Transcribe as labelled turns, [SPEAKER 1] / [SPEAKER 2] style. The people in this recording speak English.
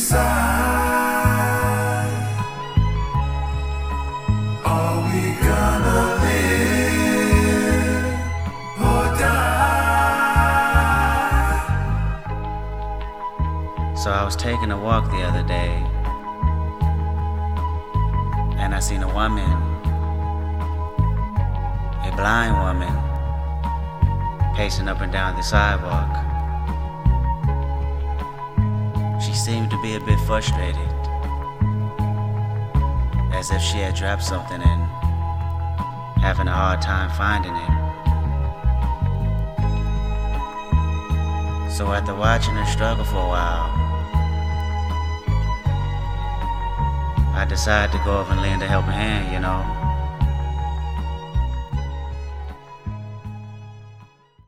[SPEAKER 1] decide, are we gonna live or die?
[SPEAKER 2] So I was taking a walk the other day, and I seen a woman, a blind woman, pacing up and down the sidewalk. She seemed to be a bit frustrated, as if she had dropped something and having a hard time finding it. So after watching her struggle for a while, I decided to go over and lend a helping hand,